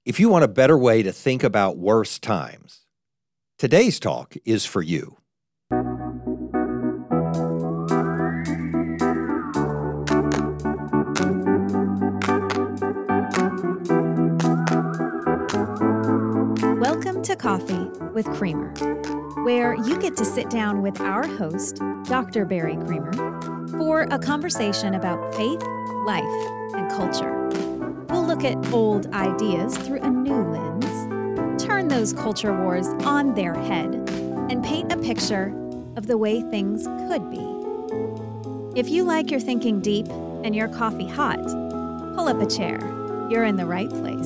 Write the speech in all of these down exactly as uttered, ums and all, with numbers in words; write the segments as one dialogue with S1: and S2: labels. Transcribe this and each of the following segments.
S1: If you want a better way to think about worse times, today's talk is for you.
S2: Welcome to Coffee with Creamer, where you get to sit down with our host, Doctor Barry Creamer, for a conversation about faith, life, and culture. We'll look at old ideas through a new lens, turn those culture wars on their head, and paint a picture of the way things could be. If you like your thinking deep and your coffee hot, pull up a chair. You're in the right place.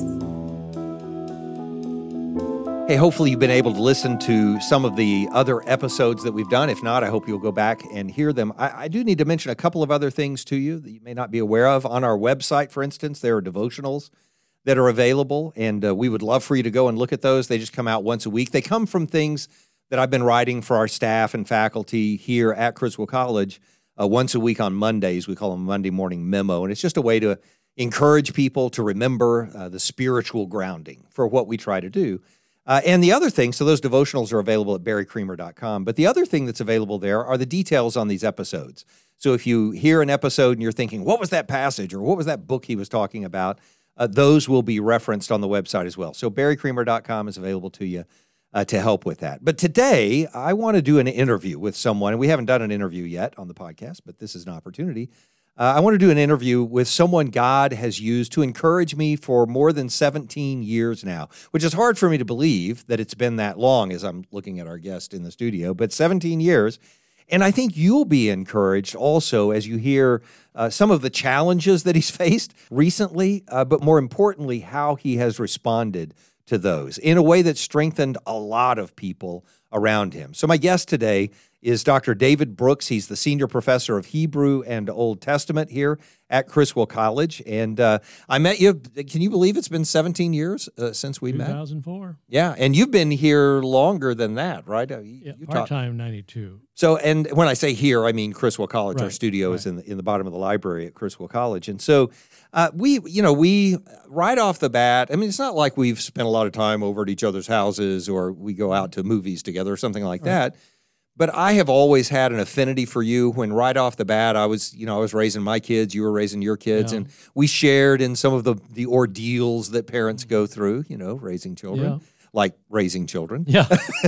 S1: Hey, hopefully you've been able to listen to some of the other episodes that we've done. If not, I hope you'll go back and hear them. I, I do need to mention a couple of other things to you that you may not be aware of. On our website, for instance, there are devotionals that are available, and uh, we would love for you to go and look at those. They just come out once a week. They come from things that I've been writing for our staff and faculty here at Criswell College uh, once a week on Mondays. We call them Monday Morning Memo, and it's just a way to encourage people to remember uh, the spiritual grounding for what we try to do. Uh, and the other thing, so those devotionals are available at barry creamer dot com, but the other thing that's available there are the details on these episodes. So if you hear an episode and you're thinking, what was that passage or what was that book he was talking about, uh, those will be referenced on the website as well. So barry creamer dot com is available to you uh, to help with that. But today, I want to do an interview with someone, and we haven't done an interview yet on the podcast, but this is an opportunity. Uh, I want to do an interview with someone God has used to encourage me for more than seventeen years now, which is hard for me to believe that it's been that long as I'm looking at our guest in the studio, but seventeen years. And I think you'll be encouraged also as you hear uh, some of the challenges that he's faced recently, uh, but more importantly, how he has responded to those in a way that strengthened a lot of people around him. So my guest today is Doctor David Brooks. He's the senior professor of Hebrew and Old Testament here at Criswell College. And uh, I met you, can you believe it's been seventeen years uh, since we met?
S3: two thousand four.
S1: Yeah, and you've been here longer than that, right? Uh, you,
S3: Yeah,
S1: you
S3: part-time ninety-two.
S1: So, and when I say here, I mean Criswell College.
S3: Right,
S1: Our studio
S3: right.
S1: is in the, in the bottom of the library at Criswell College. And so uh, we, you know, we, right off the bat, I mean, it's not like we've spent a lot of time over at each other's houses or we go out to movies together or something like
S3: Right.
S1: that. But I have always had an affinity for you when right off the bat, I was, you know, I was raising my kids, you were raising your kids,
S3: Yeah.
S1: and we shared in some of the, the ordeals that parents go through, you know, raising children,
S3: Yeah.
S1: like raising children.
S3: Yeah.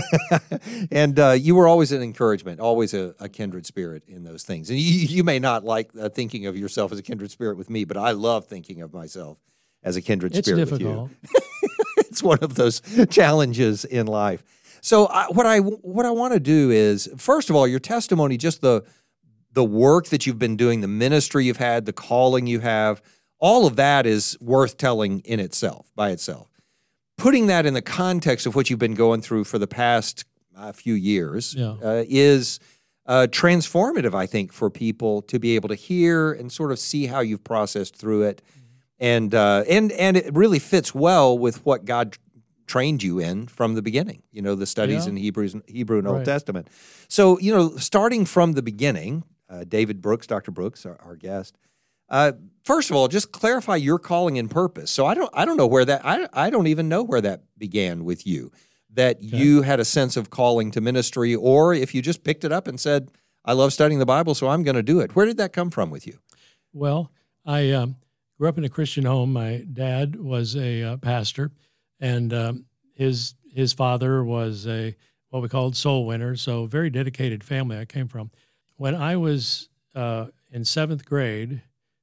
S1: And uh, you were always an encouragement, always a, a kindred spirit in those things. And you, you may not like uh, thinking of yourself as a kindred spirit with me, but I love thinking of myself as a kindred
S3: It's
S1: spirit
S3: difficult.
S1: with you. It's one of those challenges in life. So I, what I what I want to do is, first of all, your testimony, just the the work that you've been doing, the ministry you've had, the calling you have, all of that is worth telling in itself, by itself. Putting that in the context of what you've been going through for the past uh, few years
S3: Yeah.
S1: uh, is uh, transformative, I think, for people to be able to hear and sort of see how you've processed through it. And uh, and and it really fits well with what God trained you in from the beginning, you know, the studies
S3: Yeah.
S1: in Hebrews, Hebrew and Old
S3: Right.
S1: Testament. So, you know, starting from the beginning, uh, David Brooks, Doctor Brooks, our, our guest, uh, first of all, just clarify your calling and purpose. So I don't, I don't know where that, I, I don't even know where that began with you, that
S3: Okay.
S1: you had a sense of calling to ministry, or if you just picked it up and said, I love studying the Bible, so I'm going to do it. Where did that come from with you?
S3: Well, I um, grew up in a Christian home. My dad was a uh, pastor, and um, his his father was a what we called soul winner, so very dedicated family I came from. When I was uh, in seventh grade,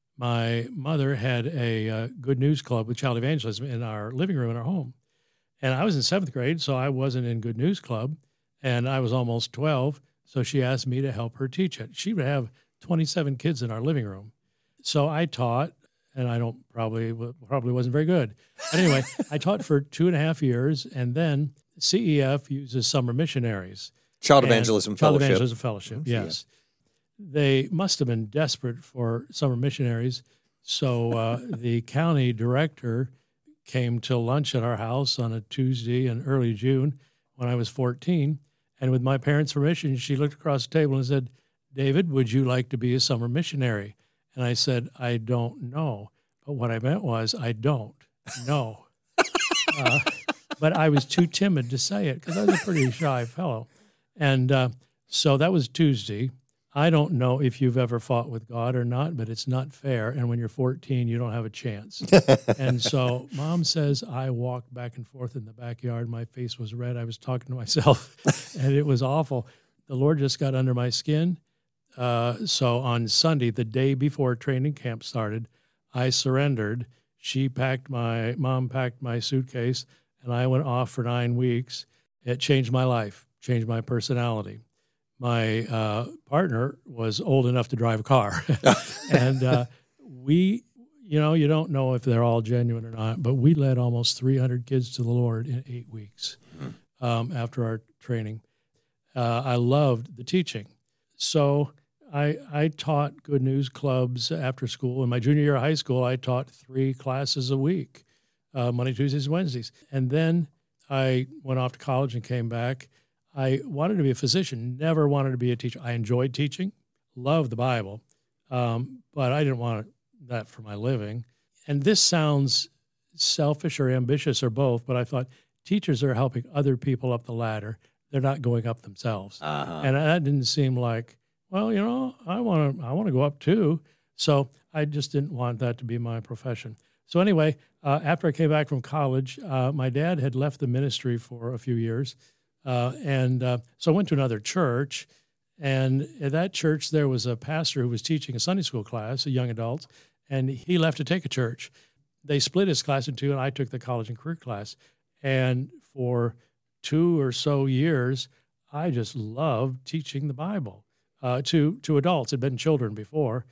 S3: my mother had a uh, Good News Club with Child Evangelism in our living room in our home. And I was in seventh grade, so I wasn't in Good News Club, and I was almost twelve, so she asked me to help her teach it. She would have twenty-seven kids in our living room. So I taught, and I don't probably probably wasn't very good. But anyway, I taught for two and a half years, and then C E F uses summer missionaries.
S1: Child
S3: And
S1: Evangelism
S3: Child
S1: Fellowship.
S3: Evangelism Fellowship, yes. They must have been desperate for summer missionaries, so uh, the county director came to lunch at our house on a Tuesday in early June when I was fourteen, and with my parents' permission, she looked across the table and said, David, would you like to be a summer missionary? And I said, I don't know. But what I meant was, I don't know. Uh, but I was too timid to say it because I was a pretty shy fellow. And uh, so that was Tuesday. I don't know if you've ever fought with God or not, but it's not fair. And when you're fourteen, you don't have a chance. And so Mom says I walked back and forth in the backyard. My face was red. I was talking to myself, and it was awful. The Lord just got under my skin. Uh, so on Sunday, the day before training camp started, I surrendered. She packed my, Mom packed my suitcase, and I went off for nine weeks. It changed my life, changed my personality. My uh, partner was old enough to drive a car. and uh, we, you know, you don't know if they're all genuine or not, but we led almost three hundred kids to the Lord in eight weeks mm-hmm. um, after our training. Uh, I loved the teaching. So I, I taught Good News clubs after school. In my junior year of high school, I taught three classes a week, uh, Monday, Tuesdays, and Wednesdays. And then I went off to college and came back. I wanted to be a physician, never wanted to be a teacher. I enjoyed teaching, loved the Bible, um, but I didn't want that for my living. And this sounds selfish or ambitious or both, but I thought teachers are helping other people up the ladder. They're not going up themselves. Uh-huh. And that didn't seem like, well, you know, I want to I want to go up too. So I just didn't want that to be my profession. So anyway, uh, after I came back from college, uh, my dad had left the ministry for a few years. Uh, and uh, so I went to another church, and at that church there was a pastor who was teaching a Sunday school class, a young adult, and he left to take a church. They split his class in two, and I took the college and career class. And for two or so years, I just loved teaching the Bible uh, to, to adults. It had been children before.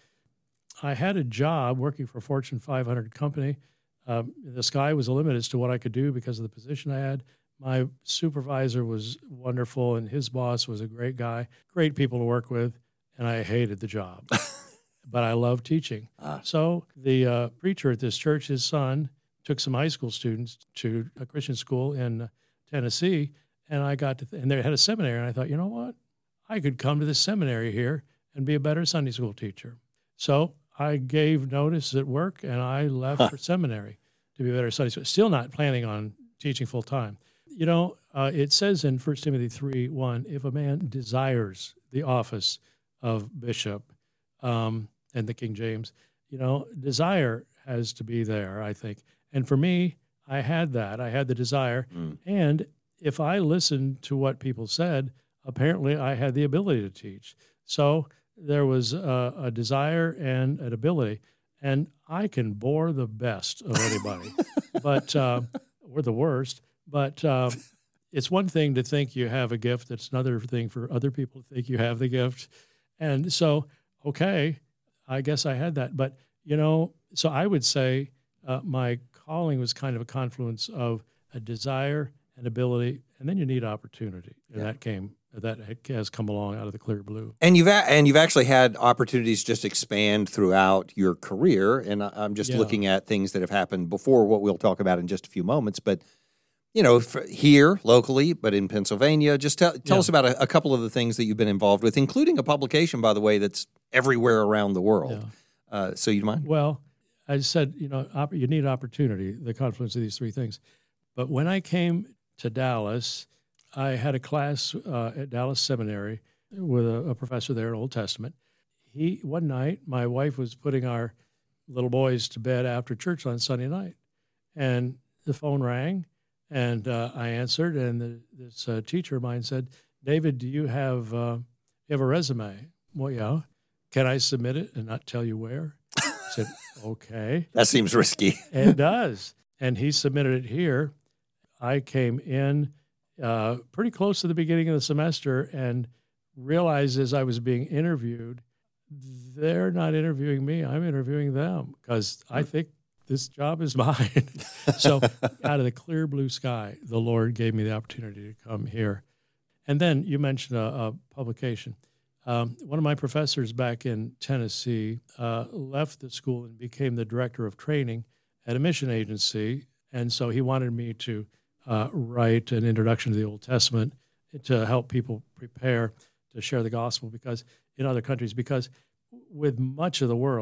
S3: I had a job working for a Fortune five hundred company. Um, the sky was the limit as to what I could do because of the position I had. My supervisor was wonderful, and his boss was a great guy, great people to work with, and I hated the job. But I loved teaching. Ah. So the uh, preacher at this church, his son, took some high school students to a Christian school in uh, Tennessee, and I got to, th- and they had a seminary, and I thought, you know what? I could come to this seminary here and be a better Sunday school teacher. So I gave notice at work, and I left huh. for seminary to be a better Sunday school. Still not planning on teaching full time. You know, uh, it says in First Timothy three one, if a man desires the office of bishop, um, and the King James, you know, desire has to be there, I think. And for me, I had that. I had the desire. Mm. And if I listened to what people said, apparently I had the ability to teach. So there was a, a desire and an ability. And I can bore the best of anybody, but uh, we're the worst. But uh, it's one thing to think you have a gift. It's another thing for other people to think you have the gift. And so, okay, I guess I had that. But, you know, so I would say uh, my calling was kind of a confluence of a desire and ability, and then you need opportunity. And yeah. that came, that has come along out of the clear blue.
S1: And you've a- and you've actually had opportunities just expand throughout your career. And I'm just yeah. looking at things that have happened before, what we'll talk about in just a few moments. But you know, here locally, but in Pennsylvania, just tell, tell yeah. us about a, a couple of the things that you've been involved with, including a publication, by the way, that's everywhere around the world. Yeah. Uh, so you mind?
S3: Well, I said, you know, op- you need opportunity, the confluence of these three things. But when I came to Dallas, I had a class uh, at Dallas Seminary with a, a professor there in Old Testament. He one night, my wife was putting our little boys to bed after church on Sunday night, and the phone rang. And uh, I answered, and the, this uh, teacher of mine said, David, do you have, uh, you have a resume? Well, yeah. Can I submit it and not tell you where? I said, okay.
S1: That seems risky.
S3: It does. And he submitted it here. I came in uh, pretty close to the beginning of the semester and realized as I was being interviewed, they're not interviewing me. I'm interviewing them because I think this job is mine. So out of the clear blue sky, the Lord gave me the opportunity to come here. And then you mentioned a, a publication. Um, one of my professors back in Tennessee uh, left the school and became the director of training at a mission agency. And so he wanted me to uh, write an introduction to the Old Testament to help people prepare to share the gospel because in other countries, because with much of the world,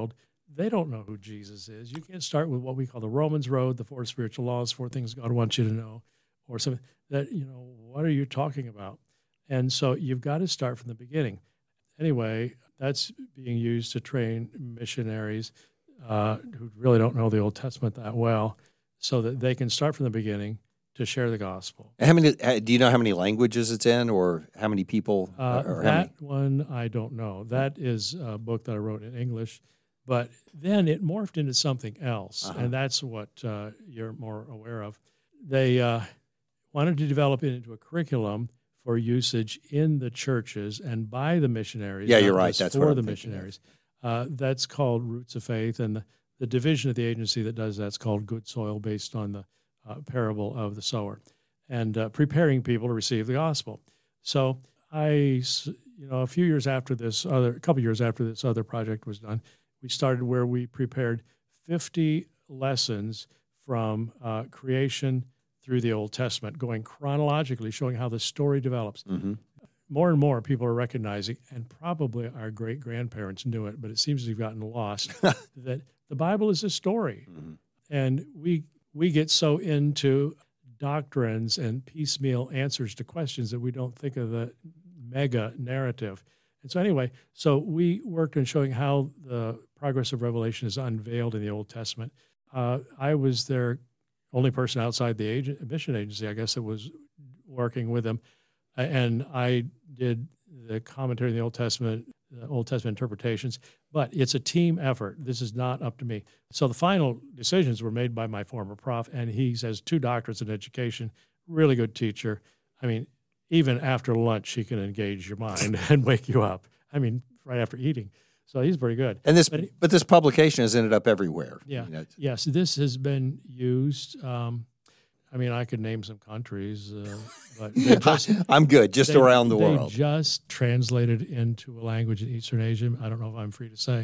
S3: they don't know who Jesus is. You can't start with what we call the Romans Road, the four spiritual laws, four things God wants you to know, or something that, you know, what are you talking about? And so you've got to start from the beginning. Anyway, that's being used to train missionaries uh, who really don't know the Old Testament that well, so that they can start from the beginning to share the gospel.
S1: How many? Do you know how many languages it's in, or how many people?
S3: Uh,
S1: or
S3: that
S1: how many?
S3: one I don't know. That is a book that I wrote in English, but then it morphed into something else,
S1: Uh-huh.
S3: and that's what uh, you're more aware of. They uh, wanted to develop it into a curriculum for usage in the churches and by the missionaries.
S1: Yeah,
S3: not
S1: you're right.
S3: just
S1: That's
S3: for
S1: what I'm
S3: the
S1: thinking of.
S3: missionaries. Uh, that's called Roots of Faith, and the, the division of the agency that does that's called Good Soil, based on the uh, parable of the sower, and uh, preparing people to receive the gospel. So I, s- you know, a few years after this other, a couple years after this other project was done, we started where we prepared fifty lessons from uh, creation through the Old Testament, going chronologically, showing how the story develops.
S1: Mm-hmm.
S3: More and more people are recognizing, and probably our great-grandparents knew it, but it seems to have gotten lost, that the Bible is a story.
S1: Mm-hmm.
S3: And we we get so into doctrines and piecemeal answers to questions that we don't think of the mega narrative. And so anyway, so we worked on showing how the progress of Revelation is unveiled in the Old Testament. Uh, I was their only person outside the agent, mission agency, I guess, that was working with them. A- And I did the commentary in the Old Testament, the Old Testament interpretations, but it's a team effort. This is not up to me. So the final decisions were made by my former prof, and he has two doctorates in education, really good teacher. I mean, even after lunch, he can engage your mind and wake you up. I mean, right after eating. So he's pretty good.
S1: And this,
S3: But he-
S1: but this publication has ended up everywhere.
S3: Yeah.
S1: You know, it's-
S3: Yes, this has been used. Um, I mean, I could name some countries, uh, but they just,
S1: I'm good, just
S3: they-
S1: around the
S3: they
S1: world.
S3: just translated into a language in Eastern Asia. I don't know if I'm free to say.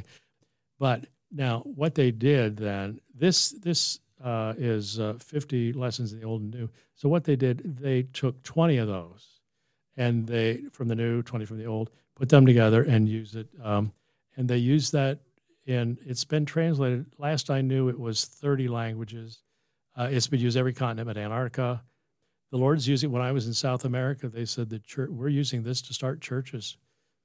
S3: But now what they did then, this this uh, is uh, fifty lessons in the Old and New. So what they did, they took twenty of those, and they, from the New, twenty from the Old, put them together and used it. Um, and they used that in, it's been translated, last I knew it was thirty languages. Uh, it's been used every continent but Antarctica. The Lord's using, when I was in South America, they said the church, we're using this to start churches.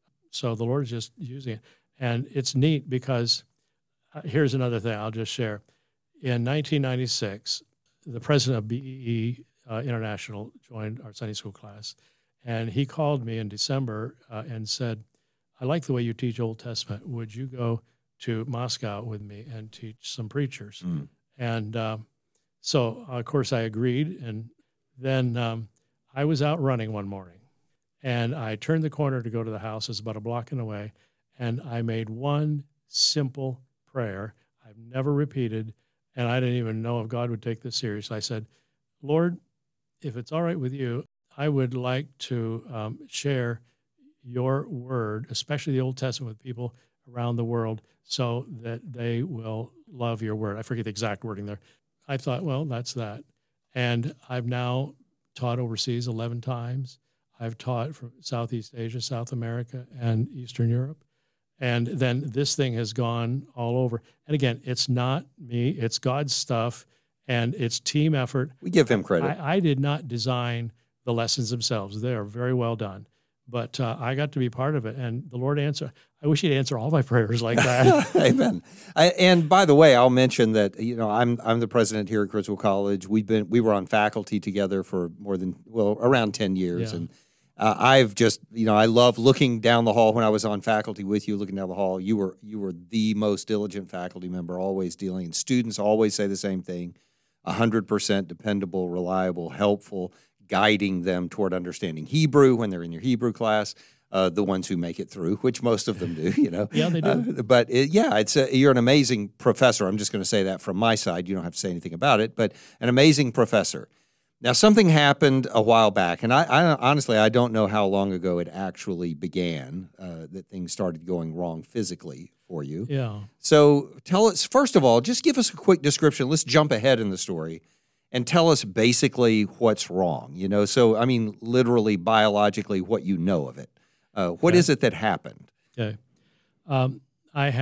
S3: So the Lord's just using it. And it's neat because uh, here's another thing I'll just share. In nineteen ninety-six, the president of B E E uh, International joined our Sunday school class. And he called me in December uh, and said, I like the way you teach Old Testament. Would you go to Moscow with me and teach some preachers?
S1: Mm.
S3: And um, so, of course, I agreed. And then um, I was out running one morning, and I turned the corner to go to the house. It's about a block and away. And I made one simple prayer I've never repeated, and I didn't even know if God would take this serious. I said, Lord, if it's all right with you, I would like to um, share your word, especially the Old Testament, with people around the world so that they will love your word. I forget the exact wording there. I thought, well, that's that. And I've now taught overseas eleven times. I've taught from Southeast Asia, South America, and Eastern Europe. And then this thing has gone all over. And again, it's not me, it's God's stuff, and it's team effort.
S1: We give him credit.
S3: I, I did not design the lessons themselves. They are very well done. But uh, I got to be part of it, and the Lord answered. I wish He'd answer all my prayers like that.
S1: Amen. I, and by the way, I'll mention that you know I'm I'm the president here at Criswell College. We've been we were on faculty together for more than well around ten years,
S3: Yeah.
S1: and uh, I've just you know I love looking down the hall when I was on faculty with you, looking down the hall. You were you were the most diligent faculty member, always dealing. And students always say the same thing: a hundred percent dependable, reliable, helpful, guiding them toward understanding Hebrew when they're in your Hebrew class. Uh, the ones who make it through, which most of them do, you know.
S3: Yeah, they do.
S1: Uh, but it, yeah, it's a, you're an amazing professor. I'm just going to say that from my side. You don't have to say anything about it, but an amazing professor. Now, something happened a while back, and I, I honestly I don't know how long ago it actually began uh, that things started going wrong physically for you.
S3: Yeah.
S1: So tell us first of all, just give us a quick description. Let's jump ahead in the story. And tell us basically what's wrong, you know. So, I mean, literally, biologically, what you know of it. Uh, what
S3: Okay.
S1: is it that happened?
S3: Okay. Um, I have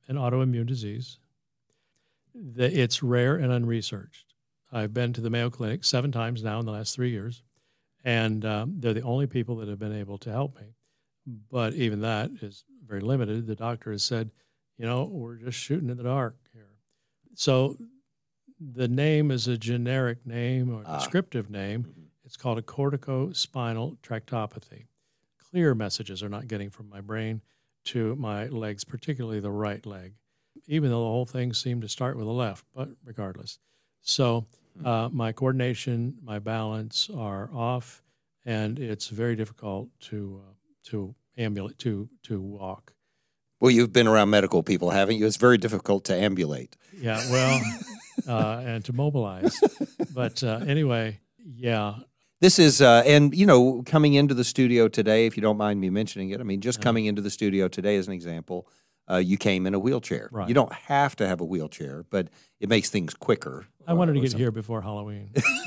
S3: an autoimmune disease. The, it's rare and unresearched. I've been to the Mayo Clinic seven times now in the last three years, and um, they're the only people that have been able to help me. But even that is very limited. The doctor has said, you know, we're just shooting in the dark here. So the name is a generic name or
S1: Ah.
S3: descriptive name.
S1: Mhm.
S3: It's called a corticospinal tractopathy. Clear messages are not getting from my brain to my legs, particularly the right leg, even though the whole thing seemed to start with the left, but regardless. So uh, my coordination, my balance are off, and it's very difficult to uh, to ambulate, to to walk.
S1: Well, you've been around medical people, haven't you? It's very difficult to ambulate.
S3: Yeah, well, uh, and to mobilize. But uh, anyway, yeah.
S1: This is, uh, and you know, coming into the studio today, if you don't mind me mentioning it, I mean, just
S3: Yeah.
S1: coming into the studio today as an example, uh, you came in a wheelchair.
S3: Right.
S1: You don't have to have a wheelchair, but it makes things quicker.
S3: I wanted to
S1: or
S3: get
S1: something.
S3: here before Halloween.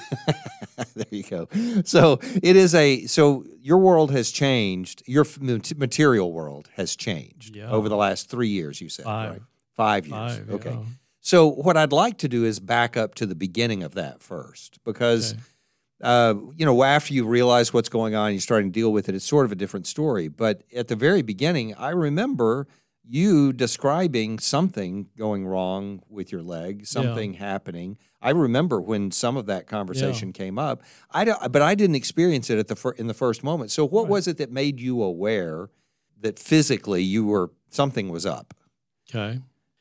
S1: There you go. So it is a, so your world has changed, your f- mat- material world has changed
S3: Yeah.
S1: over the last three years, you said,
S3: Five.
S1: right? Five years.
S3: Five,
S1: Okay.
S3: yeah.
S1: So what I'd like to do is back up to the beginning of that first, because
S3: Okay.
S1: uh, you know, after you realize what's going on, you're starting to deal with it, it's sort of a different story. But at the very beginning, I remember you describing something going wrong with your leg, something happening. I remember when some of that conversation came up. I don't, but I didn't experience it at the fir- in the first moment. So what
S3: Right.
S1: was it that made you aware that physically you were something was up?
S3: Okay.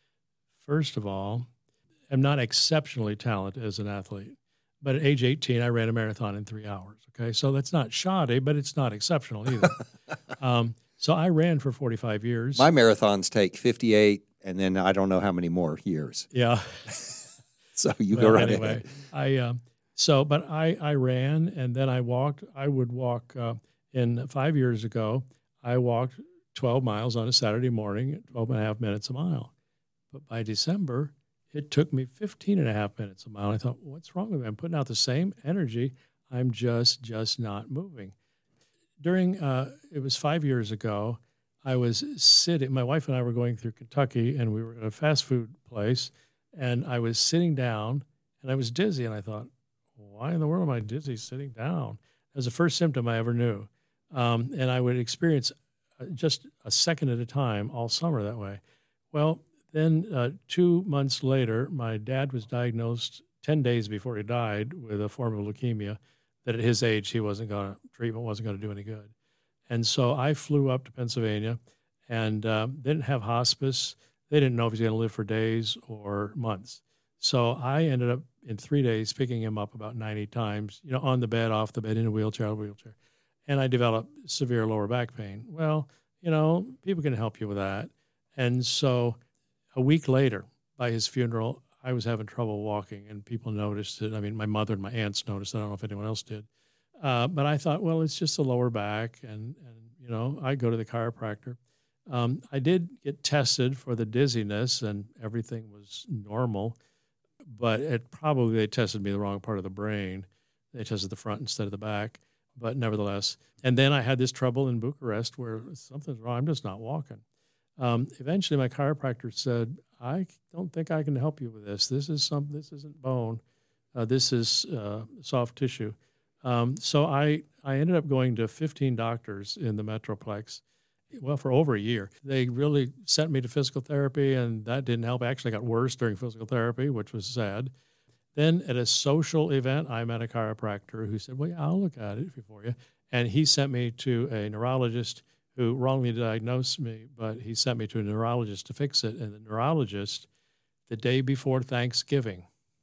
S3: First of all, I'm not exceptionally talented as an athlete, but at age eighteen, I ran a marathon in three hours. Okay. So that's not shoddy, but it's not exceptional either. um, so I ran for forty-five years.
S1: My marathons take fifty-eight, and then I don't know how many more years.
S3: yeah.
S1: So you
S3: Well,
S1: go right
S3: anyway,
S1: ahead.
S3: I, um, so, but I, I ran and then I walked, I would walk, uh, in five years ago, I walked twelve miles on a Saturday morning at twelve and a half minutes a mile. But by December, it took me fifteen and a half minutes a mile. I thought, what's wrong with me? I'm putting out the same energy. I'm just, just not moving. During, uh, it was five years ago, I was sitting, my wife and I were going through Kentucky and we were at a fast food place and I was sitting down and I was dizzy and I thought, why in the world am I dizzy sitting down? That was the first symptom I ever knew. Um, and I would experience uh, just a second at a time all summer that way. Well, then uh, two months later, my dad was diagnosed ten days before he died with a form of leukemia that at his age, he wasn't going to, treatment wasn't going to do any good. And so I flew up to Pennsylvania and um, didn't have hospice. They didn't know if he was going to live for days or months. So I ended up in three days picking him up about ninety times, you know, on the bed, off the bed, in a wheelchair, out of a wheelchair. And I developed severe lower back pain. Well, you know, people can help you with that. And so a week later, by his funeral, I was having trouble walking, and people noticed it. I mean, my mother and my aunts noticed it. I don't know if anyone else did. Uh, but I thought, well, it's just the lower back, and, and you know, I go to the chiropractor. Um, I did get tested for the dizziness, and everything was normal, but it probably they tested me the wrong part of the brain. They tested the front instead of the back, but nevertheless. And then I had this trouble in Bucharest where something's wrong. I'm just not walking. Um, eventually, my chiropractor said, "I don't think I can help you with this. This is some. This isn't bone. Uh, this is uh, soft tissue." Um, so I, I ended up going to fifteen doctors in the Metroplex, well, for over a year. They really sent me to physical therapy, and that didn't help. I actually got worse during physical therapy, which was sad. Then at a social event, I met a chiropractor who said, well, yeah, I'll look at it for you. And he sent me to a neurologist who wrongly diagnosed me, but he sent me to a neurologist to fix it. And the neurologist, the day before Thanksgiving,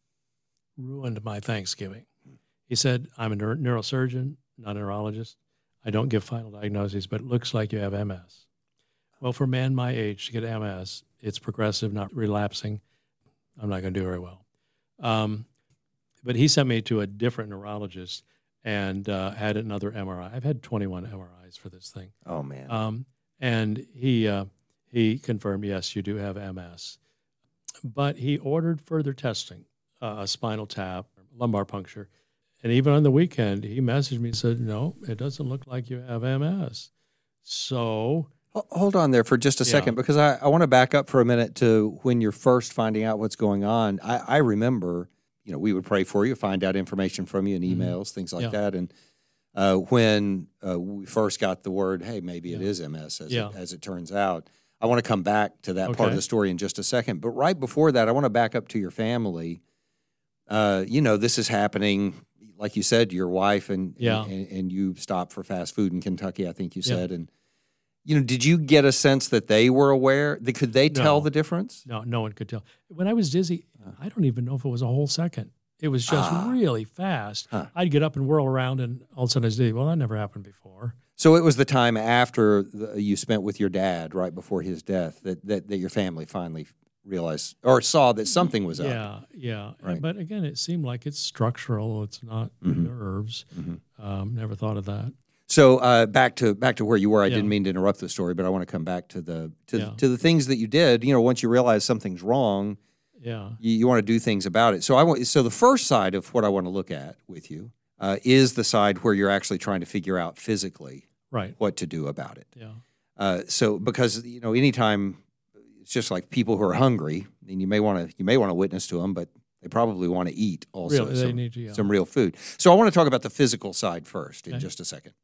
S3: ruined my Thanksgiving. He said, I'm a neuro- neurosurgeon, not a neurologist. I don't give final diagnoses, but it looks like you have M S. Well, for a man my age to get M S, it's progressive, not relapsing. I'm not going to do very well. Um, but he sent me to a different neurologist and uh, had another M R I. I've had twenty-one M R Is for this thing.
S1: Oh, man.
S3: Um, and he uh, he confirmed, yes, you do have M S. But he ordered further testing, uh, a spinal tap, lumbar puncture. And even on the weekend, he messaged me and said, no, it doesn't look like you have M S. So
S1: Ho- Hold on there for just a
S3: Yeah.
S1: second, because I, I want to back up for a minute to when you're first finding out what's going on. I, I remember, you know, we would pray for you, find out information from you in
S3: Mhm.
S1: emails, things like
S3: Yeah.
S1: that. And uh, when uh, we first got the word, hey, maybe it
S3: Yeah.
S1: is M S, as,
S3: Yeah.
S1: it, as it turns out. I want to come back to that part of
S3: Okay.
S1: the story in just a second. But right before that, I want to back up to your family. Uh, you know, this is happening, like you said, your wife and,
S3: Yeah.
S1: and, and you stopped for fast food in Kentucky, I think you
S3: Yeah.
S1: said. And, you know, did you get a sense that they were aware? That, could they tell
S3: No.
S1: the difference?
S3: No, no one could tell. When I was dizzy, I don't even know if it was a whole second. It was just
S1: Ah.
S3: really fast.
S1: Huh.
S3: I'd get up and whirl around, and all of a sudden I was dizzy. Well, that never happened before.
S1: So it was the time after the, you spent with your dad, right before his death, that, that, that your family finally realized or saw that something was up.
S3: Yeah, yeah.
S1: Right.
S3: But again, it seemed like it's structural. It's not
S1: Mhm.
S3: nerves.
S1: Mhm.
S3: Um, never thought of that.
S1: So uh, back to back to where you were. I
S3: Yeah.
S1: didn't mean to interrupt the story, but I want to come back to the to,
S3: Yeah.
S1: to the things that you did. You know, once you realize something's wrong,
S3: Yeah.
S1: you, you want to do things about it. So I want. So the first side of what I want to look at with you uh, is the side where you're actually trying to figure out physically
S3: Right.
S1: what to do about it.
S3: Yeah.
S1: Uh, so because you know, anytime it's just like people who are hungry, and you may want to you may want to witness to them, but they probably want to eat also.
S3: Really, they
S1: some,
S3: need to, yeah.
S1: some real food. So I want to talk about the physical side first in
S3: Okay.
S1: just a second.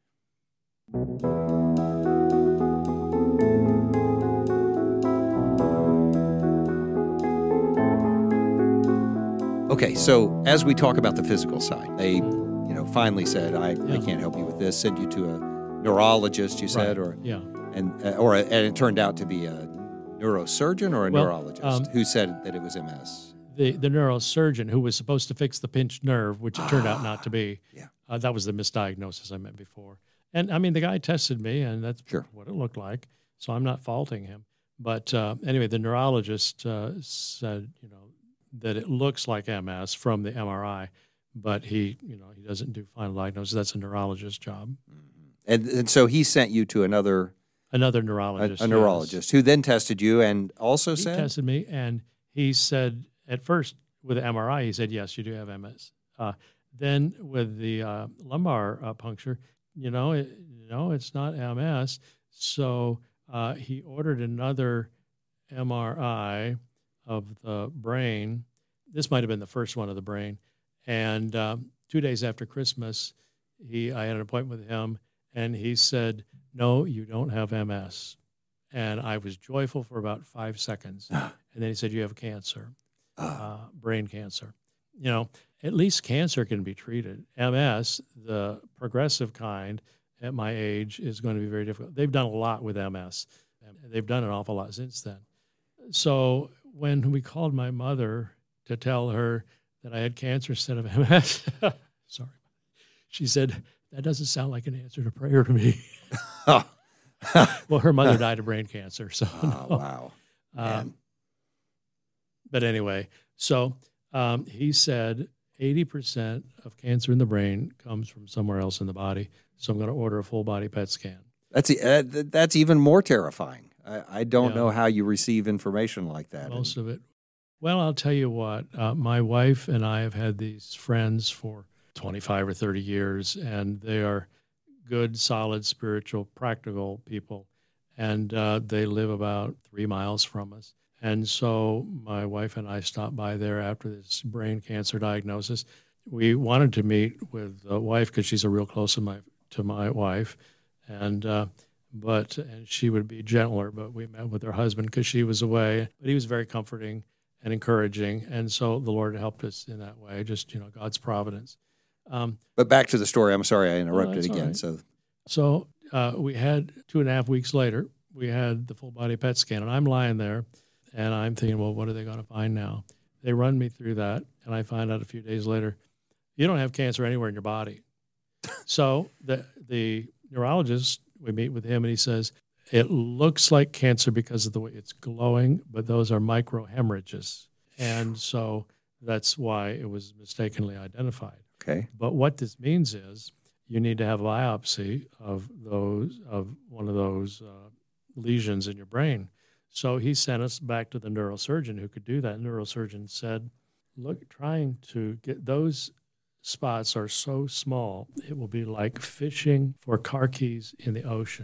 S1: Okay, so as we talk about the physical side, they, you know, finally said, "I, I
S3: Yeah.
S1: can't help you with this." Send you to a neurologist, you said,
S3: Right.
S1: or
S3: Yeah.
S1: and uh, or a, and it turned out to be a neurosurgeon or a
S3: Well,
S1: neurologist
S3: um,
S1: who said that it was M S.
S3: The the neurosurgeon who was supposed to fix the pinched nerve, which it turned out not to be.
S1: Yeah.
S3: Uh, that was the misdiagnosis I meant before. And I mean, the guy tested me, and that's
S1: Sure.
S3: what it looked like. So I'm not faulting him. But uh, anyway, the neurologist uh, said, you know, that it looks like M S from the M R I, but he, you know, he doesn't do final diagnosis. That's a neurologist's job.
S1: And and so he sent you to another
S3: Another
S1: a,
S3: neurologist.
S1: a
S3: yes.
S1: neurologist who then tested you and also
S3: He
S1: said,
S3: tested me, and he said at first with the M R I, he said, yes, you do have M S. Uh, then with the uh, lumbar uh, puncture, you know, it, you know, it's not M S. So uh, he ordered another M R I of the brain. This might have been the first one of the brain. And um, two days after Christmas, he I had an appointment with him, and he said, no, you don't have M S. And I was joyful for about five seconds. And then he said, you have cancer, uh, brain cancer. You know, at least cancer can be treated. M S, the progressive kind at my age, is going to be very difficult. They've done a lot with M S. They've done an awful lot since then. So when we called my mother to tell her that I had cancer instead of M S, sorry, she said, that doesn't sound like an answer to prayer to me. Well, her mother died of brain cancer. So,
S1: oh,
S3: no.
S1: wow.
S3: Um,
S1: Man.
S3: but anyway, so um, he said eighty percent of cancer in the brain comes from somewhere else in the body. So I'm going to order a full body P E T scan.
S1: That's e- uh, th- that's even more terrifying. I, I don't
S3: Yeah.
S1: know how you receive information like that.
S3: Most of it. Well, I'll tell you what, uh, my wife and I have had these friends for twenty-five or thirty years, and they are good, solid, spiritual, practical people. And uh, they live about three miles from us. And so my wife and I stopped by there after this brain cancer diagnosis. We wanted to meet with the wife because she's a real close to my to my wife, and uh, but and she would be gentler. But we met with her husband because she was away. But he was very comforting and encouraging, and so the Lord helped us in that way. Just you know, God's providence. Um,
S1: But back to the story. I'm sorry I interrupted
S3: that's all
S1: again.
S3: right.
S1: So
S3: so uh, we had two and a half weeks later, we had the full body P E T scan, and I'm lying there, and I'm thinking, well, what are they going to find now? They run me through that, and I find out a few days later, you don't have cancer anywhere in your body. So the the neurologist, we meet with him, and he says, it looks like cancer because of the way it's glowing, but those are microhemorrhages. And so that's why it was mistakenly identified.
S1: okay.
S3: But what this means is you need to have a biopsy of those of one of those uh, lesions in your brain. So he sent us back to the neurosurgeon who could do that. Neurosurgeon said, look, trying to get those spots are so small, it will be like fishing for car keys in the ocean.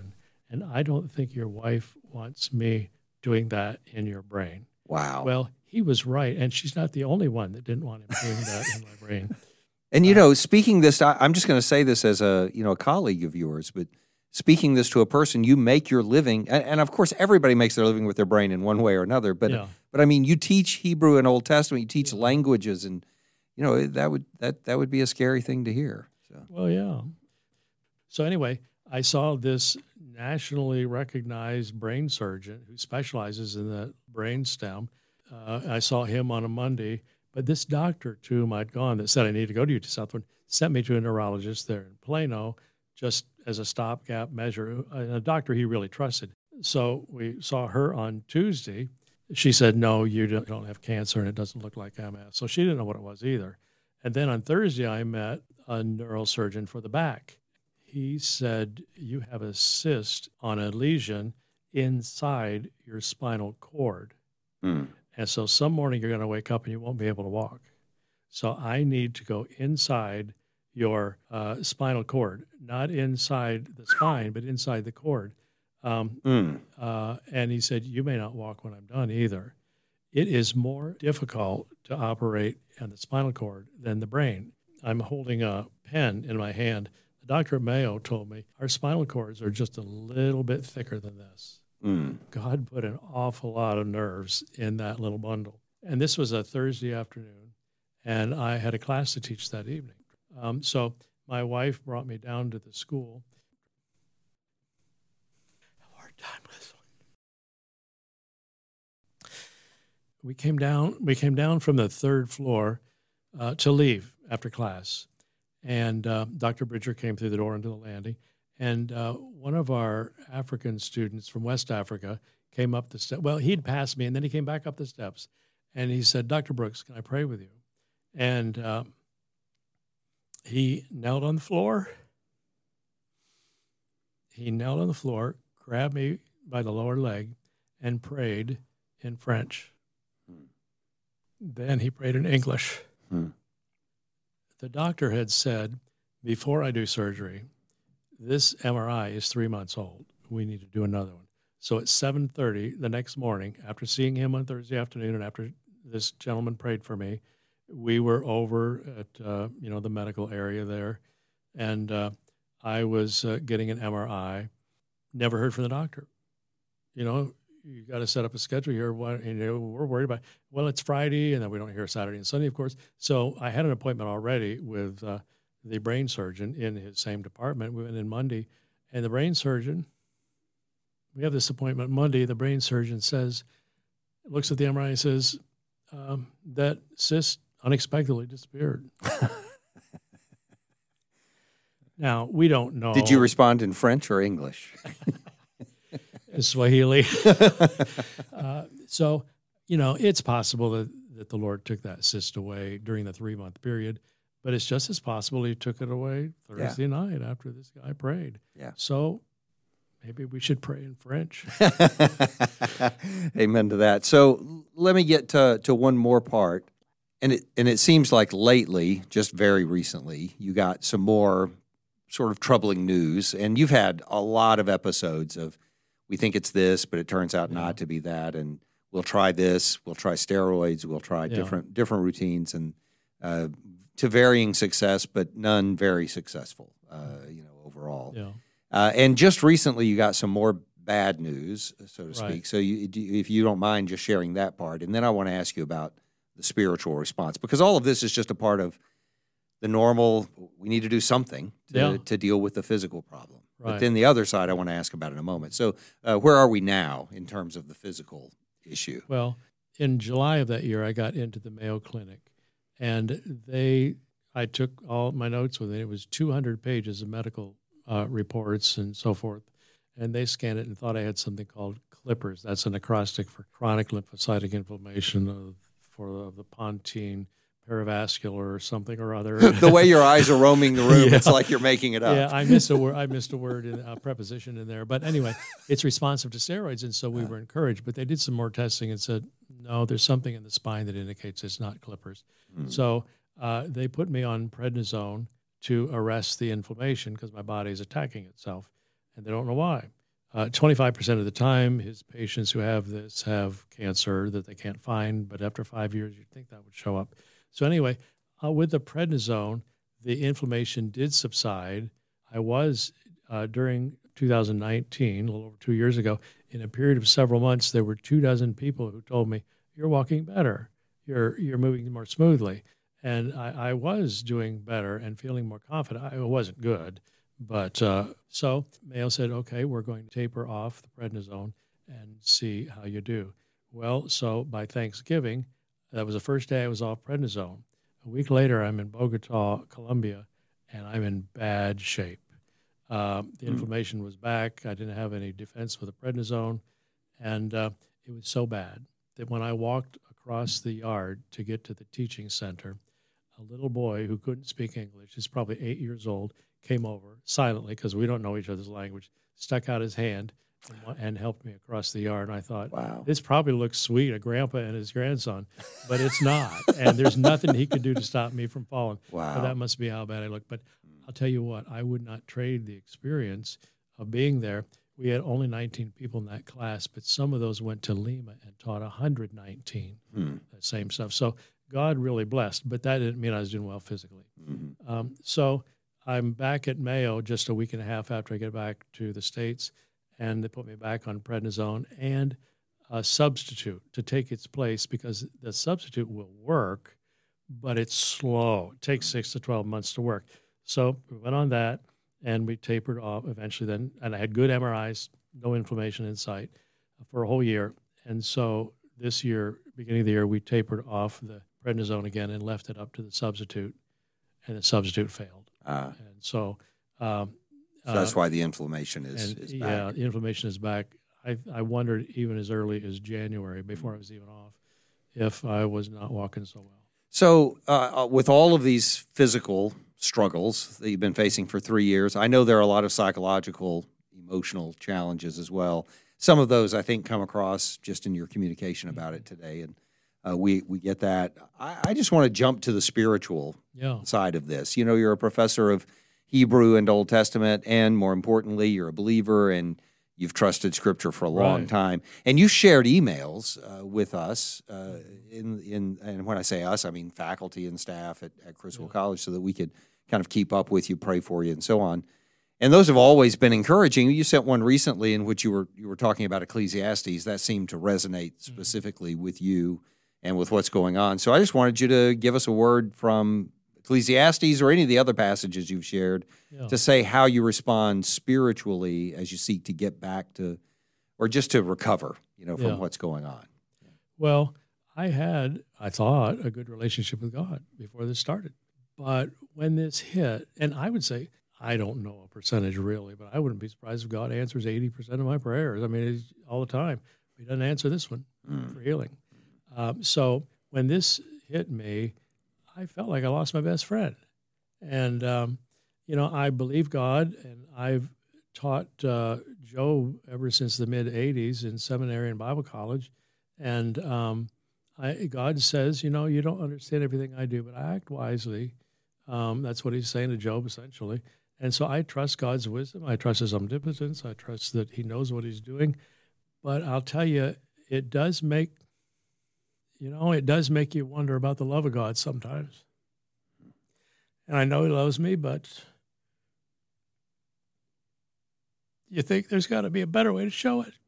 S3: and I don't think your wife wants me doing that in your brain.
S1: Wow.
S3: Well, he was right, and she's not the only one that didn't want him doing that in my brain.
S1: And, you know, speaking this, I, I'm just going to say this as a, you know, a colleague of yours, but speaking this to a person, you make your living, and, and of course, everybody makes their living with their brain in one way or another, but,
S3: Yeah.
S1: but I mean, you teach Hebrew and Old Testament, you teach
S3: Yeah.
S1: languages, and, you know, that would, that, that would be a scary thing to hear. So.
S3: Well, yeah. So anyway, I saw this nationally recognized brain surgeon who specializes in the brain stem. Uh, I saw him on a Monday, but this doctor to whom I'd gone that said I need to go to U T Southwood sent me to a neurologist there in Plano just as a stopgap measure, a doctor he really trusted. So we saw her on Tuesday. She said, no, you don't don't have cancer and it doesn't look like M S. So she didn't know what it was either. And then on Thursday, I met a neurosurgeon for the back. He said, you have a cyst on a lesion inside your spinal cord.
S1: Mm.
S3: And so some morning you're going to wake up and you won't be able to walk. So I need to go inside your uh, spinal cord, not inside the spine, but inside the cord. Um,
S1: Mm.
S3: uh, and he said, you may not walk when I'm done either. It is more difficult to operate on the spinal cord than the brain. I'm holding a pen in my hand. The doctor at Mayo told me our spinal cords are just a little bit thicker than this.
S1: Mm.
S3: God put an awful lot of nerves in that little bundle. And this was a Thursday afternoon, and I had a class to teach that evening. Um, so my wife brought me down to the school. Hard time with We came down. We came down from the third floor uh, to leave after class, and uh, Doctor Bridger came through the door into the landing. And uh, one of our African students from West Africa came up the steps. Well, he'd passed me, and then he came back up the steps, and he said, Doctor Brooks, can I pray with you? And uh, he knelt on the floor. He knelt on the floor, grabbed me by the lower leg, and prayed in French. Hmm. Then he prayed in English. Hmm. The doctor had said, before I do surgery, this M R I is three months old. We need to do another one. So at seven thirty the next morning, after seeing him on Thursday afternoon and after this gentleman prayed for me, we were over at uh, you know the medical area there, and uh, I was uh, getting an M R I. Never heard from the doctor. You know, you got to set up a schedule here. What, you know, we're worried about, well, it's Friday, and then we don't hear Saturday and Sunday, of course. So I had an appointment already with uh, the brain surgeon in his same department. We went in Monday, and the brain surgeon, we have this appointment Monday. The brain surgeon says, looks at the M R I and says, um, that cyst unexpectedly disappeared. Now, we don't know.
S1: Did you respond in French or English?
S3: Swahili. uh, so, you know, it's possible that, that the Lord took that cyst away during the three-month period, but it's just as possible he took it away Thursday yeah. night after this guy prayed.
S1: Yeah.
S3: So maybe we should pray in French.
S1: Amen to that. So let me get to, to one more part. And it, and it seems like lately, just very recently, you got some more sort of troubling news. And you've had a lot of episodes of, we think it's this, but it turns out yeah. not to be that. And we'll try this, we'll try steroids, we'll try yeah. different different routines, and uh, to varying success, but none very successful, uh, you know, overall.
S3: Yeah.
S1: Uh, and just recently, you got some more bad news, so to speak.
S3: Right.
S1: So you, if you don't mind just sharing that part. And then I want to ask you about the spiritual response, because all of this is just a part of the normal, we need to do something to,
S3: yeah.
S1: to deal with the physical problem.
S3: Right.
S1: But then the other side I want to ask about in a moment. So uh, where are we now in terms of the physical issue?
S3: Well, in July of that year, I got into the Mayo Clinic, and they, I took all my notes with it. It was two hundred pages of medical uh, reports and so forth, and they scanned it and thought I had something called Clippers. That's an acrostic for chronic lymphocytic inflammation of, for the pontine perivascular or something or other.
S1: The way your eyes are roaming the room,
S3: yeah.
S1: it's like you're making it up.
S3: Yeah, I missed a word. I missed a word, in, a preposition in there. But anyway, it's responsive to steroids, and so we were encouraged. But they did some more testing and said, no, there's something in the spine that indicates it's not Clippers. Mm. So uh, they put me on prednisone to arrest the inflammation because my body is attacking itself, and they don't know why. uh, twenty-five percent of the time, his patients who have this have cancer that they can't find, but after five years, you'd think that would show up. So anyway, uh, with the prednisone, the inflammation did subside. I was, uh, during two thousand nineteen, a little over two years ago, in a period of several months, there were two dozen people who told me, you're walking better, you're you're moving more smoothly. And I, I was doing better and feeling more confident. I, it wasn't good. But uh, so Mayo said, okay, we're going to taper off the prednisone and see how you do. Well, so by Thanksgiving, that was the first day I was off prednisone. A week later, I'm in Bogota, Colombia, and I'm in bad shape. Um, the inflammation was back. I didn't have any defense with the prednisone. And uh, it was so bad that when I walked across the yard to get to the teaching center, a little boy who couldn't speak English, he's probably eight years old, came over silently, because we don't know each other's language, stuck out his hand and, and helped me across the yard. And I thought,
S1: Wow.
S3: This probably looks sweet, a grandpa and his grandson, but it's not. And there's nothing he could do to stop me from falling.
S1: Wow.
S3: So that must be how bad I look. But I'll tell you what, I would not trade the experience of being there. We had only nineteen people in that class, but some of those went to Lima and taught one hundred nineteen,
S1: Hmm.
S3: that same stuff. So God really blessed, but that didn't mean I was doing well physically.
S1: Mm-hmm.
S3: Um, so I'm back at Mayo just a week and a half after I get back to the States, and they put me back on prednisone and a substitute to take its place, because the substitute will work, but it's slow. It takes six to twelve months to work. So we went on that, and we tapered off eventually then, and I had good M R Is, no inflammation in sight for a whole year. And so this year, beginning of the year, we tapered off the prednisone again and left it up to the substitute, and the substitute failed.
S1: Uh,
S3: And so, um,
S1: so that's
S3: uh,
S1: why the inflammation is,
S3: and
S1: is
S3: yeah,
S1: back.
S3: the inflammation is back. I, I wondered even as early as January, before I was even off, if I was not walking so well.
S1: So, uh, uh, with all of these physical struggles that you've been facing for three years, I know there are a lot of psychological, emotional challenges as well. Some of those, I think, come across just in your communication about it today, and uh, we we get that. I, I just want to jump to the spiritual
S3: Yeah.
S1: side of this. You know, you're a professor of Hebrew and Old Testament, and more importantly, you're a believer, and you've trusted Scripture for a long
S3: Right.
S1: time. And you shared emails uh, with us, uh, in in and when I say us, I mean faculty and staff at, at Criswell
S3: Yeah.
S1: College, so that we could kind of keep up with you, pray for you, and so on. And those have always been encouraging. You sent one recently in which you were you were talking about Ecclesiastes. That seemed to resonate specifically mm-hmm. with you and with what's going on. So I just wanted you to give us a word from Ecclesiastes or any of the other passages you've shared
S3: Yeah.
S1: to say how you respond spiritually as you seek to get back to, or just to recover, you know, from
S3: Yeah.
S1: what's going on.
S3: Well, I had, I thought, a good relationship with God before this started. But when this hit, and I would say, I don't know a percentage really, but I wouldn't be surprised if God answers eighty percent of my prayers. I mean, it's all the time. He doesn't answer this one
S1: Mm.
S3: for healing. Um, so when this hit me, I felt like I lost my best friend. And, um, you know, I believe God, and I've taught uh, Job ever since the mid-eighties in seminary and Bible college. And um, I, God says, you know, you don't understand everything I do, but I act wisely. Um, that's what he's saying to Job, essentially. And so I trust God's wisdom. I trust his omnipotence. I trust that he knows what he's doing. But I'll tell you, it does make, you know, it does make you wonder about the love of God sometimes. And I know he loves me, but you think there's got to be a better way to show it.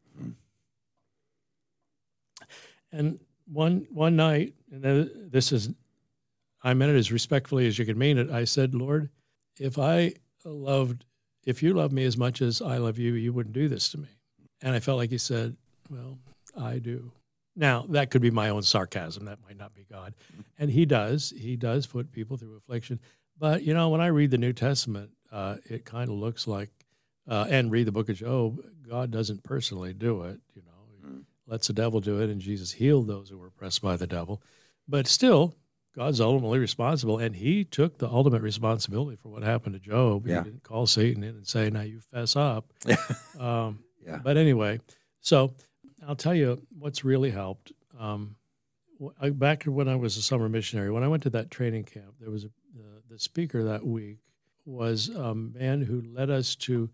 S3: And one one night, and this is, I meant it as respectfully as you could mean it, I said, Lord, if I loved, if you love me as much as I love you, you wouldn't do this to me. And I felt like he said, well, I do. Now, that could be my own sarcasm. That might not be God. And he does. He does put people through affliction. But, you know, when I read the New Testament, uh, it kind of looks like, uh, and read the book of Job, God doesn't personally do it. You know, he lets the devil do it, and Jesus healed those who were oppressed by the devil. But still, God's ultimately responsible, and he took the ultimate responsibility for what happened to Job.
S1: Yeah.
S3: He didn't call Satan in and say, now you fess up. um,
S1: Yeah.
S3: But anyway, so I'll tell you what's really helped. Um, I, back when I was a summer missionary, when I went to that training camp, there was a, uh, the speaker that week was a man who led us to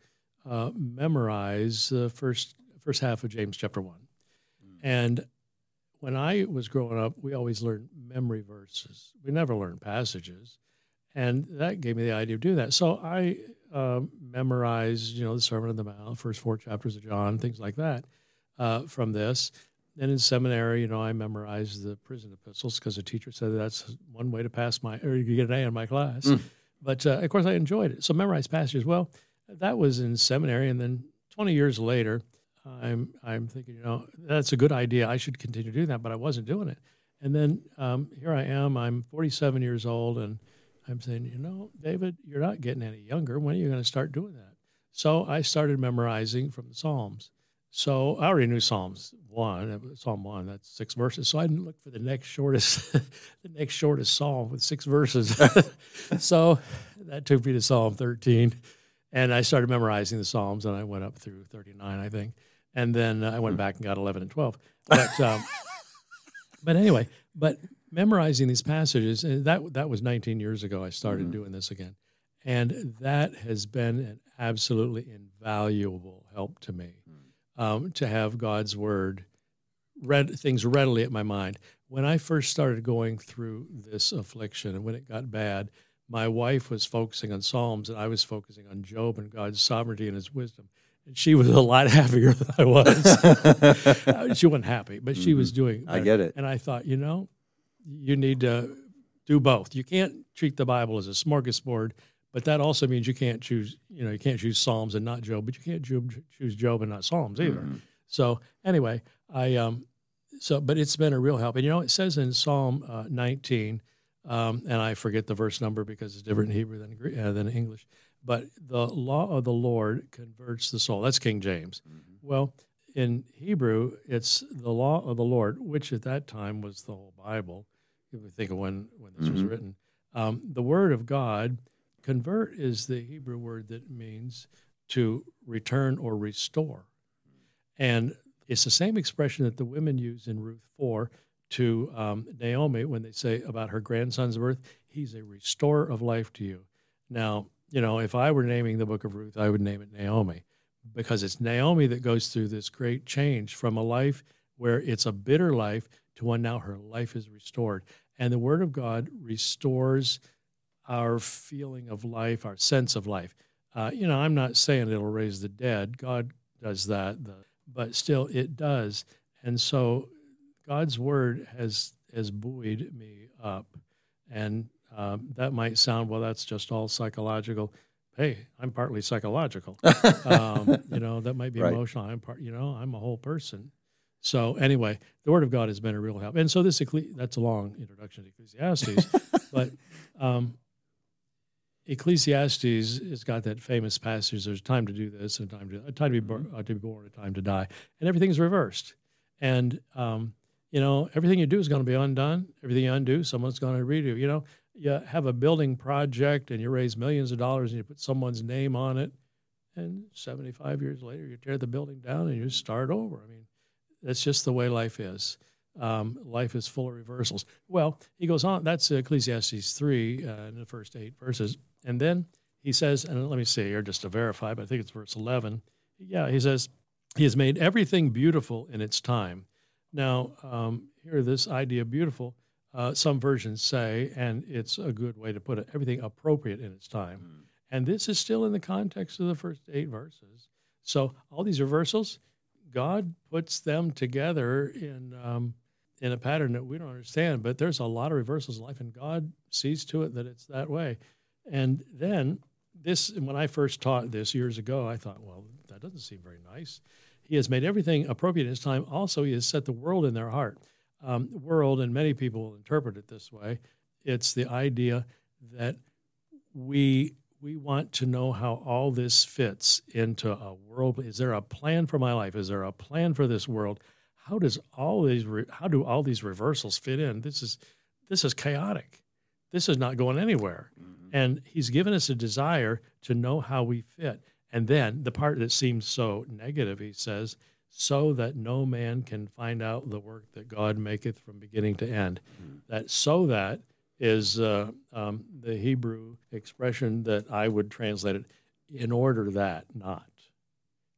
S3: uh, memorize the first first half of James chapter one. Mm. And when I was growing up, we always learned memory verses. We never learned passages. And that gave me the idea of doing that. So I uh, memorized, you know, the Sermon on the Mount, first four chapters of John, things like that uh, from this. And in seminary, you know, I memorized the prison epistles because the teacher said that's one way to pass my, or you get an A in my class. Mm. But, uh, of course, I enjoyed it. So memorized passages. Well, that was in seminary. And then twenty years later, I'm I'm thinking, you know, that's a good idea. I should continue doing that, but I wasn't doing it. And then um, here I am. I'm forty-seven years old, and I'm saying, you know, David, you're not getting any younger. When are you going to start doing that? So I started memorizing from the Psalms. So I already knew Psalms one, Psalm one, that's six verses. So I didn't look for the next shortest, the next shortest Psalm with six verses. So that took me to Psalm thirteen, and I started memorizing the Psalms, and I went up through thirty-nine, I think, and then uh, I went back and got eleven and twelve. But um, but anyway, but memorizing these passages, and that that was nineteen years ago. I started mm-hmm. doing this again, and that has been an absolutely invaluable help to me. Um, to have God's word, read things readily at my mind. When I first started going through this affliction and when it got bad, my wife was focusing on Psalms and I was focusing on Job and God's sovereignty and his wisdom. And she was a lot happier than I was. She wasn't happy, but she mm-hmm. was doing better.
S1: I get it.
S3: And I thought, you know, you need to do both. You can't treat the Bible as a smorgasbord, but that also means you can't choose, you know, you can't choose Psalms and not Job, but you can't choose Job and not Psalms either. Mm-hmm. So anyway, I, um, so, but it's been a real help. And, you know, it says in Psalm uh, nineteen, um, and I forget the verse number because it's different in Hebrew than, uh, than English, but the law of the Lord converts the soul. That's King James. Mm-hmm. Well, in Hebrew, it's the law of the Lord, which at that time was the whole Bible. If we think of when, when this mm-hmm. was written, um, the word of God. Convert is the Hebrew word that means to return or restore. And it's the same expression that the women use in Ruth four to um, Naomi when they say about her grandson's birth, he's a restorer of life to you. Now, you know, if I were naming the book of Ruth, I would name it Naomi because it's Naomi that goes through this great change from a life where it's a bitter life to one now her life is restored. And the word of God restores our feeling of life, our sense of life. Uh, you know, I'm not saying it'll raise the dead. God does that, the, but still it does. And so God's word has has buoyed me up. And um, that might sound, well, that's just all psychological. Hey, I'm partly psychological. um, you know, that might be right. emotional. I'm part, you know, I'm a whole person. So anyway, the word of God has been a real help. And so this, that's a long introduction to Ecclesiastes, but um, Ecclesiastes has got that famous passage, there's time to do this, and time to, a time to be, born, uh, to be born, a time to die. And everything's reversed. And, um, you know, everything you do is going to be undone. Everything you undo, someone's going to redo. You know, you have a building project and you raise millions of dollars and you put someone's name on it, and seventy-five years later, you tear the building down and you start over. I mean, that's just the way life is. Um, life is full of reversals. Well, he goes on, that's Ecclesiastes three uh, in the first eight verses. And then he says, and let me see here just to verify, but I think it's verse eleven. Yeah, he says, he has made everything beautiful in its time. Now, um, here, this idea of beautiful, uh, some versions say, and it's a good way to put it, everything appropriate in its time. Mm. And this is still in the context of the first eight verses. So all these reversals, God puts them together in um, in a pattern that we don't understand, but there's a lot of reversals in life, and God sees to it that it's that way. And then this, when I first taught this years ago, I thought, well, that doesn't seem very nice. He has made everything appropriate in his time. Also, he has set the world in their heart. Um, world, and many people will interpret it this way, it's the idea that we we want to know how all this fits into a world. Is there a plan for my life? Is there a plan for this world? How does all these re- how do all these reversals fit in? This is this is chaotic. This is not going anywhere. Mm-hmm. And he's given us a desire to know how we fit. And then the part that seems so negative, he says, so that no man can find out the work that God maketh from beginning to end. Mm-hmm. That so that is uh, um, the Hebrew expression that I would translate it, in order that not.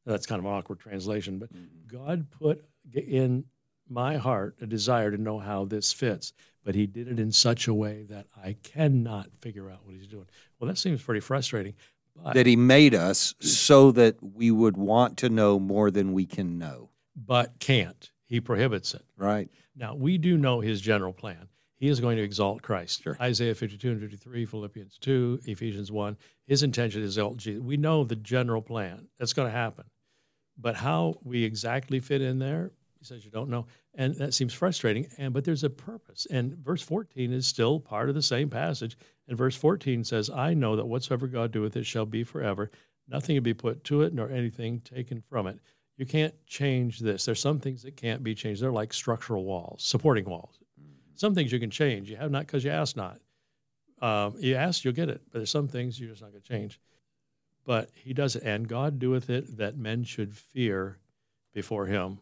S3: That's kind of an awkward translation, but God put in my heart a desire to know how this fits, but he did it in such a way that I cannot figure out what he's doing. Well, that seems pretty frustrating. But,
S1: that he made us so that we would want to know more than we can know.
S3: But can't. He prohibits it.
S1: Right.
S3: Now, we do know his general plan. He is going to exalt Christ.
S1: Sure.
S3: Isaiah fifty-two and fifty-three, Philippians two, Ephesians one. His intention is to exalt Jesus. We know the general plan. That's going to happen. But how we exactly fit in there, he says you don't know. And that seems frustrating. And but there's a purpose. And verse fourteen is still part of the same passage. And verse fourteen says, I know that whatsoever God doeth, it shall be forever. Nothing will be put to it, nor anything taken from it. You can't change this. There's some things that can't be changed. They're like structural walls, supporting walls. Some things you can change. You have not because you ask not. Um, you ask, you'll get it. But there's some things you're just not going to change. But he does it. And God doeth it that men should fear before him.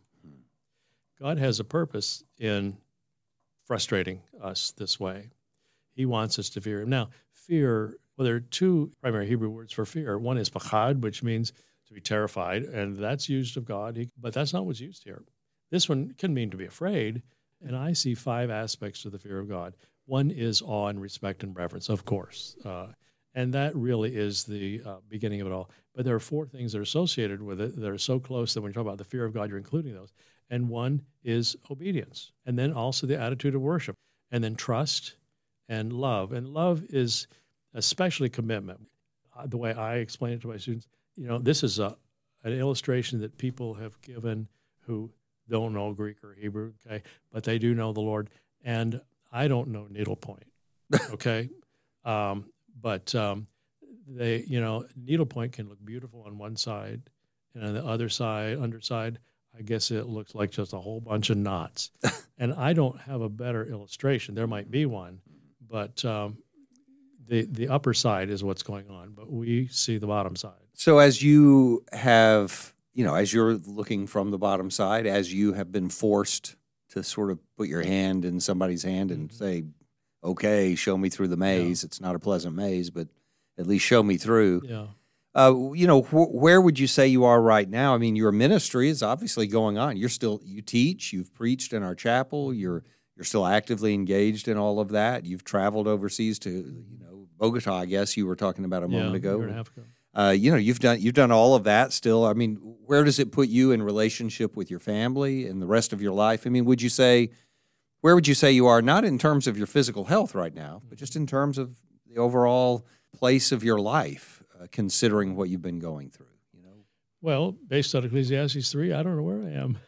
S3: God has a purpose in frustrating us this way. He wants us to fear him. Now, fear, well, there are two primary Hebrew words for fear. One is pachad, which means to be terrified, and that's used of God, he, but that's not what's used here. This one can mean to be afraid, and I see five aspects to the fear of God. One is awe and respect and reverence, of course, uh, and that really is the uh, beginning of it all. But there are four things that are associated with it that are so close that when you talk about the fear of God, you're including those. And one is obedience, and then also the attitude of worship, and then trust and love. And love is especially commitment. Uh, the way I explain it to my students, you know, this is a an illustration that people have given who don't know Greek or Hebrew, okay, but they do know the Lord. And I don't know needlepoint, okay, um, but um, they, you know, needlepoint can look beautiful on one side, and on the other side, underside, I guess it looks like just a whole bunch of knots. And I don't have a better illustration. There might be one, but um, the the upper side is what's going on, but we see the bottom side.
S1: So as you have, you know, as you're looking from the bottom side, as you have been forced to sort of put your hand in somebody's hand and mm-hmm. say, okay, show me through the maze. Yeah. It's not a pleasant maze, but at least show me through.
S3: Yeah.
S1: Uh, you know, wh- where would you say you are right now? I mean, your ministry is obviously going on. You're still, you teach, you've preached in our chapel, you're you're still actively engaged in all of that. You've traveled overseas to, you know, Bogota, I guess you were talking about a moment
S3: yeah,
S1: ago.
S3: A year and a half ago.
S1: Uh, you know, you've done you've done all of that still. I mean, where does it put you in relationship with your family and the rest of your life? I mean, would you say, where would you say you are, not in terms of your physical health right now, but just in terms of the overall place of your life, uh, considering what you've been going through? You know,
S3: well, based on Ecclesiastes three, I don't know where I am.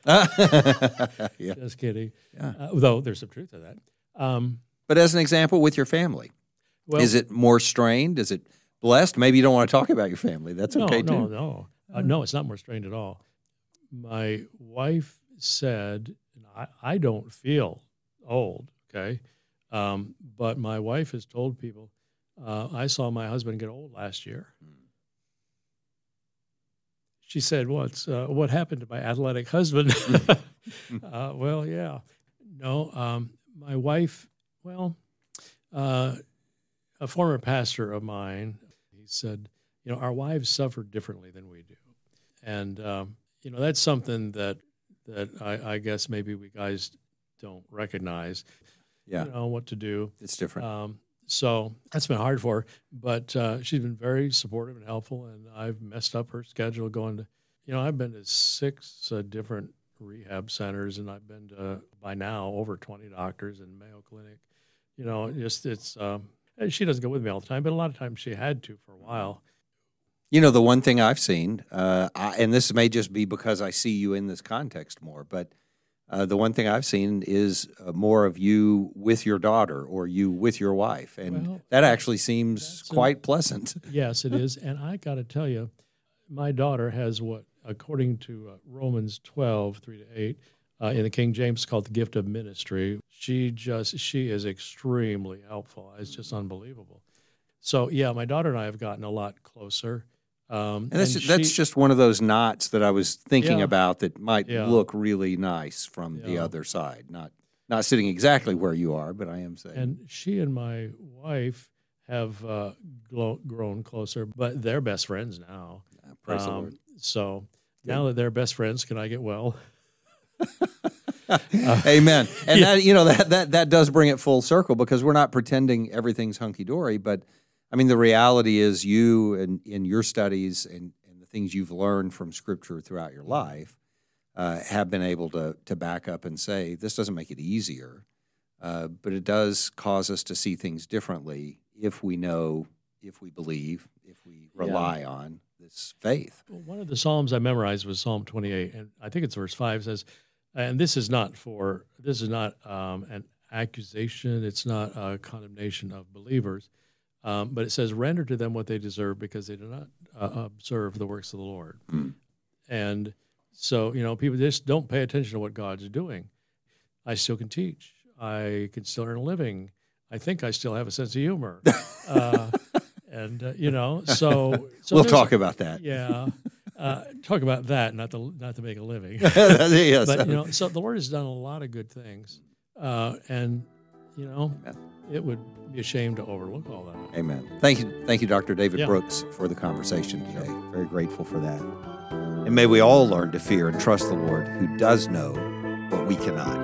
S1: yeah.
S3: Just kidding.
S1: Yeah.
S3: Uh, though there's some truth to that. Um,
S1: but as an example, with your family,
S3: well,
S1: is it more strained? Is it blessed? Maybe you don't want to talk about your family. That's
S3: no,
S1: okay,
S3: no,
S1: too.
S3: No, no. Uh, no, it's not more strained at all. My wife said, and I, I don't feel old, okay? Um, but my wife has told people, uh, I saw my husband get old last year. She said, What's, uh, what happened to my athletic husband? uh, well, yeah. No, um, my wife, well, uh, a former pastor of mine, he said, you know, our wives suffer differently than we do. And, um, you know, that's something that that I, I guess maybe we guys don't recognize,
S1: yeah.
S3: you know, what to do.
S1: It's different.
S3: Um, so that's been hard for her. But uh, she's been very supportive and helpful, and I've messed up her schedule going to, you know, I've been to six uh, different rehab centers, and I've been to, by now, over twenty doctors in Mayo Clinic. You know, just it's, um, she doesn't go with me all the time, but a lot of times she had to for a while.
S1: You know, the one thing I've seen, uh, I, and this may just be because I see you in this context more, but uh, the one thing I've seen is uh, more of you with your daughter or you with your wife, and
S3: well,
S1: that actually seems quite a, pleasant.
S3: Yes, it is, and I got to tell you, my daughter has what, according to uh, Romans twelve, three to eight, uh, in the King James, called the gift of ministry. She just, she is extremely helpful. It's just unbelievable. So, yeah, my daughter and I have gotten a lot closer. Um,
S1: and that's,
S3: and she,
S1: that's just one of those knots that I was thinking
S3: yeah,
S1: about that might
S3: yeah.
S1: look really nice from
S3: yeah.
S1: the other side. Not not sitting exactly where you are, but I am saying.
S3: And she and my wife have uh, glow, grown closer, but they're best friends now.
S1: Yeah, praise
S3: um,
S1: the Lord.
S3: So, now that they're best friends, can I get well?
S1: uh, Amen. And
S3: yeah.
S1: that, you know, that, that, that does bring it full circle, because we're not pretending everything's hunky-dory, but I mean, the reality is you and in your studies and, and the things you've learned from Scripture throughout your life uh, have been able to, to back up and say, this doesn't make it easier, uh, but it does cause us to see things differently if we know, if we believe, if we rely yeah. on this faith.
S3: Well, one of the Psalms I memorized was Psalm twenty-eight, and I think it's verse five, says, and this is not for, this is not um, an accusation, it's not a condemnation of believers, um, but it says, render to them what they deserve because they do not uh, observe the works of the Lord. Mm. And so, you know, people just don't pay attention to what God's doing. I still can teach. I can still earn a living. I think I still have a sense of humor. Uh, and, uh, you know, so... so
S1: we'll talk about that.
S3: Yeah. Uh, talk about that, not to, not to make a living.
S1: Yes.
S3: But, you know, so the Lord has done a lot of good things. Uh, and, you know, Amen. It would be a shame to overlook all that.
S1: Amen. Thank you, thank you, Doctor David
S3: yeah.
S1: Brooks, for the conversation today. Very grateful for that. And may we all learn to fear and trust the Lord, who does know what we cannot.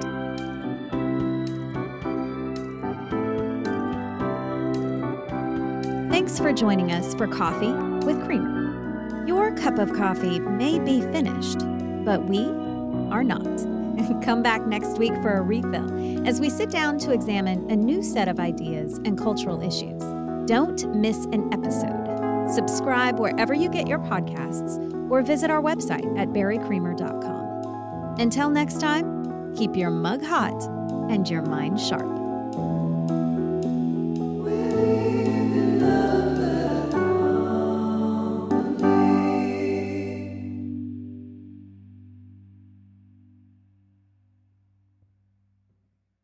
S2: Thanks for joining us for Coffee with Creamer. Your cup of coffee may be finished, but we are not. Come back next week for a refill as we sit down to examine a new set of ideas and cultural issues. Don't miss an episode. Subscribe wherever you get your podcasts or visit our website at barry creamer dot com. Until next time, keep your mug hot and your mind sharp.